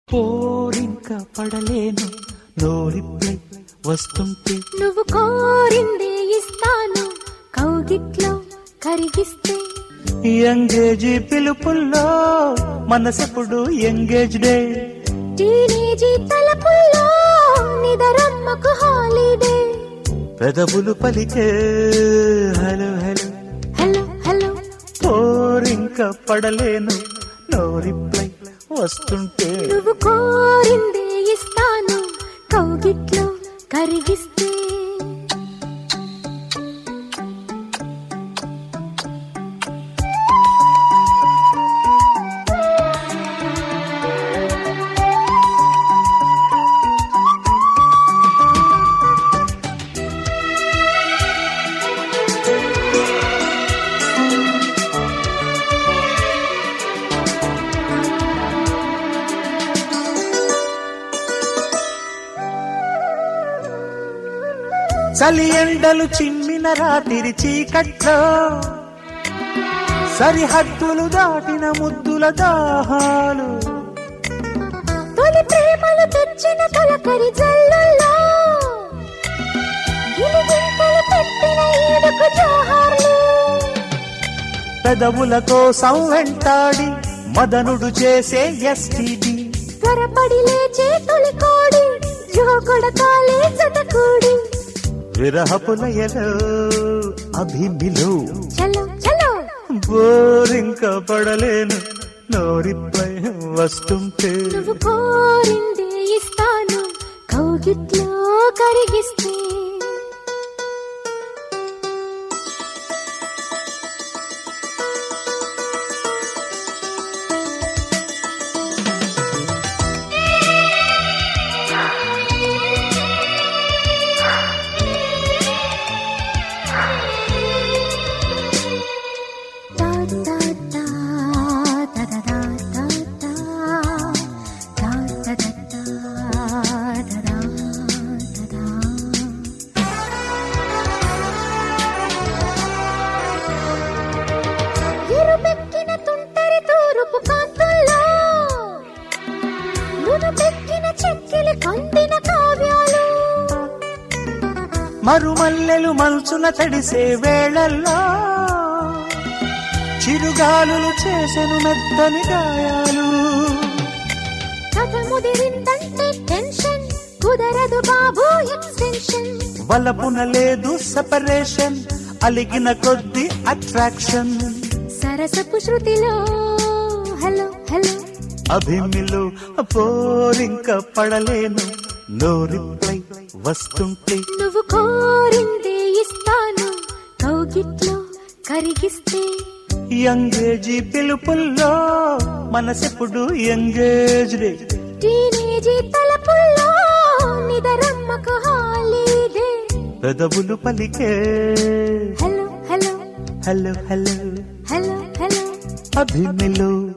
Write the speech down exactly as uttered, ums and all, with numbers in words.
పోరింక పడలేను no reply వస్తుంటే నువ్వు కోరిందే ఇస్తాను కౌగిట్లో కరిగిస్తే ఎంగేజీ పిలుపుల్లో మనసెప్పుడు ఎంగేజ్ డే టీనేజీ తలపుల్లో నిదరమ్మకు హాలిడే పెదవులు పలికే హలో హలో హలో హలో పోరింక పడలేను నో రిప్లై వస్తుంటే నువ్వు కోరిందే ఇస్తాను కౌగిట్లో కరిగిస్తే చలి ఎండలు చిమ్మిన రాత్రి చీకట్లో సరిహద్దులు దాటిన ముద్దుల దాహాలు తొలి ప్రేమలు తెచ్చిన తొలకరి జల్లుల్లో గిలిగింతలు పెట్టిన ఈడుకు జోహార్లు పెదవుల కోసం వెంటాడి మదనుడు చేసే ఎస్టీడీ త్వరపడి లేచే తొలి కోడి జోకొడతాలే జతకూడి విరహపులయలో అభిమిలో చలో చలో బోరింక పడలేను నోరిపై వస్తుంటే నువ్వు కోరిందే ఇస్తాను కౌగిట్లో కరిగిస్తే ఎరుపెక్కిన తుంటరి తూరుపు కాంతుల్లో నును పెక్కిన చెక్కిలి కందిన కావ్యాలు మరుమల్లెలు మల్చున తడిసే వేళల్లో చిరుగాలులు చేసెను మెత్తని గాయాలు కథ ముదిరిందంటే టెన్షన్ కుదరదు బాబు ఎక్స్టెన్షన్ వలపున లేదు సెపరేషన్ అలిగిన కొద్ది అట్రాక్షన్ సరసపు శృతిలో హలో హలో అభిమిలో పోరింక పడలేను నోరిపై వస్తుంటే నువ్వు కోరిందే ఇస్తాను కౌగిట్లో కరిగిస్తే ఎంగేజీ పిలుపుల్లో మనసెప్పుడు ఎంగేజ్ డే టీనేజీ తలపుల్లో నిదరమ్మకు హాలిడే పెదవులు పలికే hello hello hello hello hello hello అభిమిలో